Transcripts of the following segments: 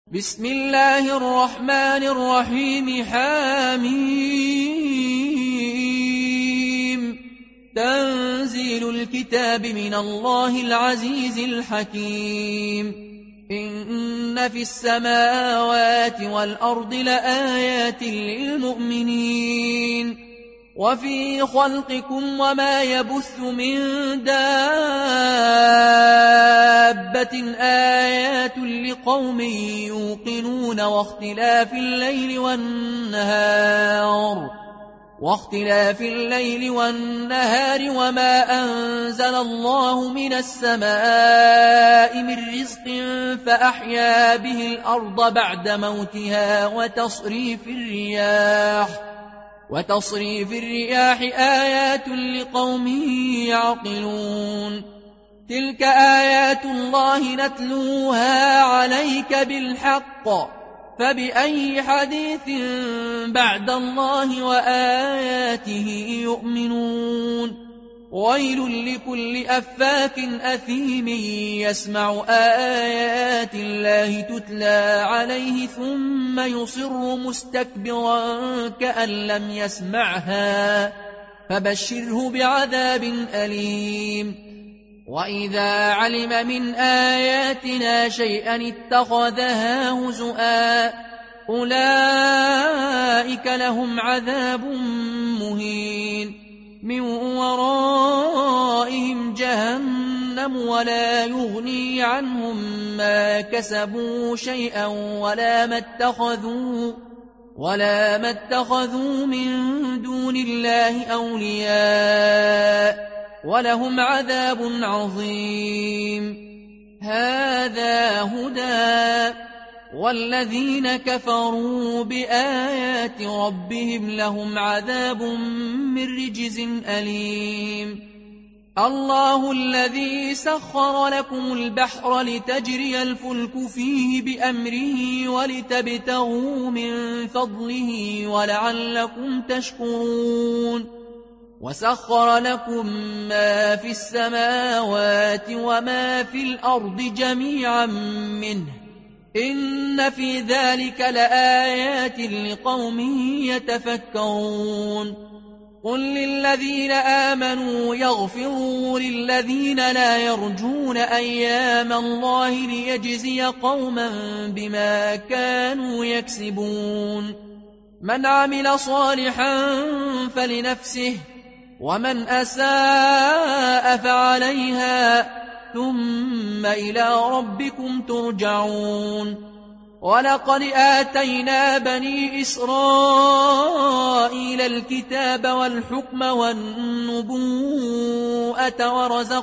بسم الله الرحمن الرحيم حميم تنزيل الكتاب من الله العزيز الحكيم إن في السماوات والأرض لآيات للمؤمنين وفي خلقكم وما يبث من دابة آيات لقوم يوقنون واختلاف الليل والنهار وما أنزل الله من السماء من رزق فأحيا به الأرض بعد موتها وتصريف الرياح آيات لقوم يعقلون تلك آيات الله نتلوها عليك بالحق فبأي حديث بعد الله وآياته يؤمنون ويل لكل أفاك أثيم يسمع آيات الله تتلى عليه ثم يصر مستكبرا كأن لم يسمعها فبشره بعذاب أليم وإذا علم من آياتنا شيئا اتخذها هزؤا أولئك لهم عذاب مهين من ورائهم جهنم ولا يغني عنهم ما كسبوا شيئا ولا ما اتخذوا من دون الله أولياء ولهم عذاب عظيم هذا هدى والذين كفروا بآيات ربهم لهم عذاب من رجز أليم الله الذي سخر لكم البحر لتجري الفلك فيه بأمره ولتبتغوا من فضله ولعلكم تشكرون وسخر لكم ما في السماوات وما في الأرض جميعا منه إن في ذلك لآيات لقوم يتفكرون قل للذين آمنوا يغفروا للذين لا يرجون أيام الله ليجزي قوما بما كانوا يكسبون من عمل صالحا فلنفسه ومن أساء فعليها ثم إلى ربكم ترجعون ولقد آتينا بني إسرائيل الكتاب والحكم والنبوءة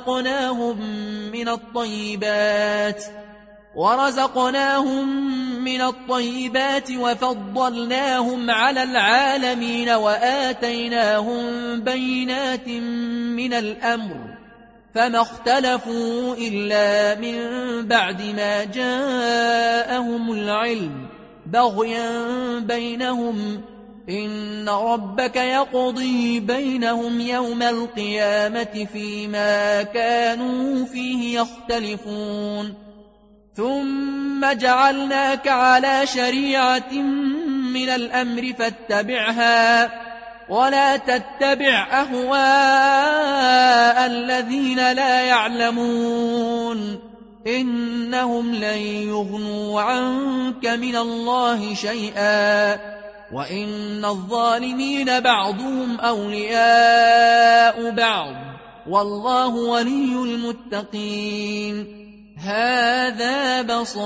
ورزقناهم من الطيبات وفضلناهم على العالمين وآتيناهم بينات من الأمر فما اختلفوا إلا من بعد ما جاءهم العلم بغيا بينهم إن ربك يقضي بينهم يوم القيامة فيما كانوا فيه يختلفون ثم جعلناك على شريعة من الأمر فاتبعها ولا تتبع أهواء الذين لا يعلمون إنهم لن يغنوا عنك من الله شيئا وإن الظالمين بعضهم أولياء بعض والله ولي المتقين هذا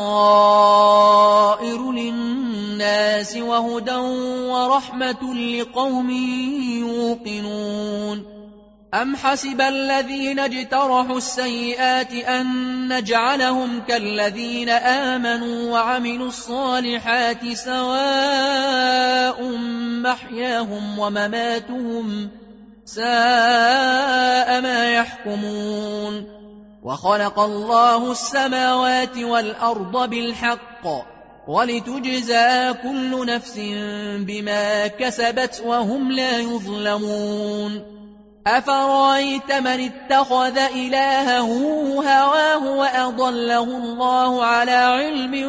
بصائر للناس وهدى ورحمة لقوم يوقنون أم حسب الذين اجترحوا السيئات أن نجعلهم كالذين آمنوا وعملوا الصالحات سواء محياهم ومماتهم ساء ما يحكمون وخلق الله السماوات والأرض بالحق ولتجزى كل نفس بما كسبت وهم لا يظلمون أفرأيت من اتخذ إلهه هواه وأضله الله على علم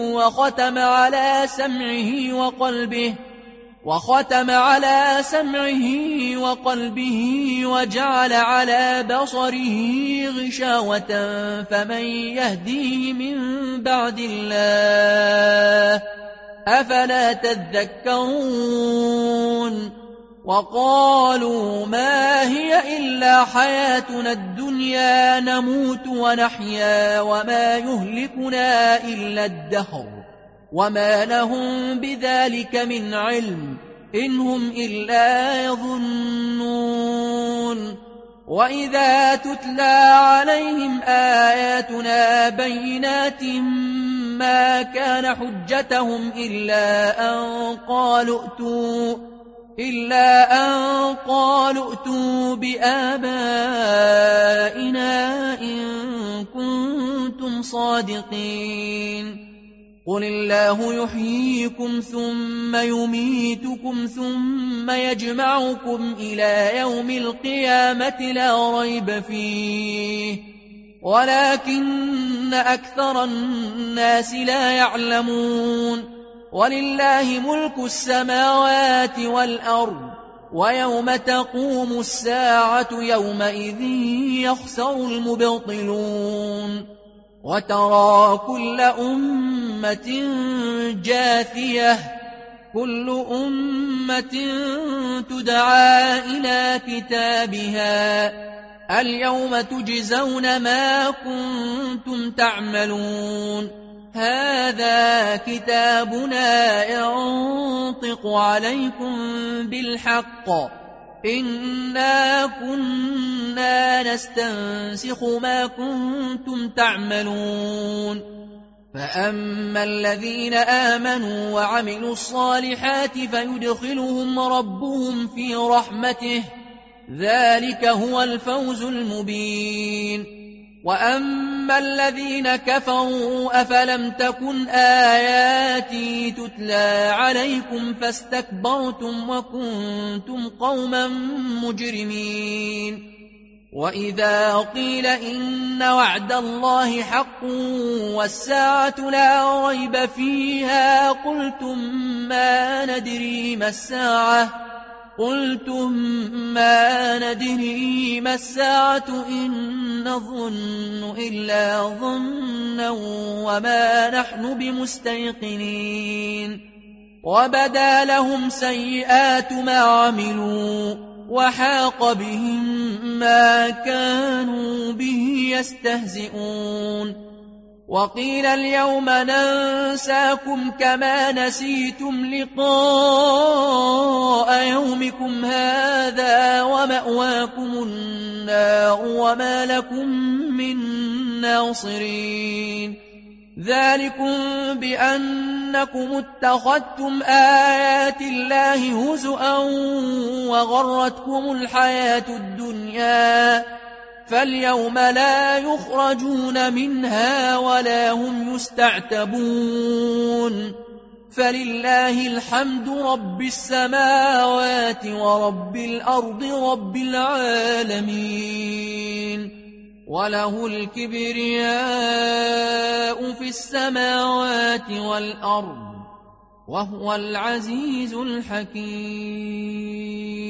وختم على سمعه وقلبه وجعل على بصره غشاوة فمن يهديه من بعد الله أفلا تذكرون وقالوا ما هي إلا حياتنا الدنيا نموت ونحيا وما يهلكنا إلا الدهر وما لهم بذلك من علم إن هم إلا يظنون وإذا تتلى عليهم آياتنا بينات ما كان حجتهم إلا أن قالوا ائتوا بآبائنا إن كنتم صادقين قل الله يحييكم ثم يميتكم ثم يجمعكم إلى يوم القيامة لا ريب فيه ولكن أكثر الناس لا يعلمون ولله ملك السماوات والأرض ويوم تقوم الساعة يومئذ يخسر المبطلون وترى كل أمة جاثية كل أمة تدعى إلى كتابها اليوم تجزون ما كنتم تعملون هذا كتابنا ينطق عليكم بالحق إنا كنا نستنسخ ما كنتم تعملون فأما الذين آمنوا وعملوا الصالحات فيدخلهم ربهم في رحمته ذلك هو الفوز المبين وأما الذين كفروا أفلم تكن آياتي تتلى عليكم فاستكبرتم وكنتم قوما مجرمين وإذا قيل إن وعد الله حق والساعة لا ريب فيها قلتم ما ندري ما الساعة إن نظن إلا ظنا وما نحن بمستيقنين وبدا لهم سيئات ما عملوا وحاق بهم ما كانوا به يستهزئون وقيل اليوم ننساكم كما نسيتم لقاء يومكم هذا ومأواكم النار وما لكم من ناصرين ذلكم بأنكم اتخذتم آيات الله هزؤا وغرتكم الحياة الدنيا فاليوم لا يخرجون منها ولا هم يستعتبون فلله الحمد رب السماوات ورب الأرض رب العالمين وله الكبرياء في السماوات والأرض وهو العزيز الحكيم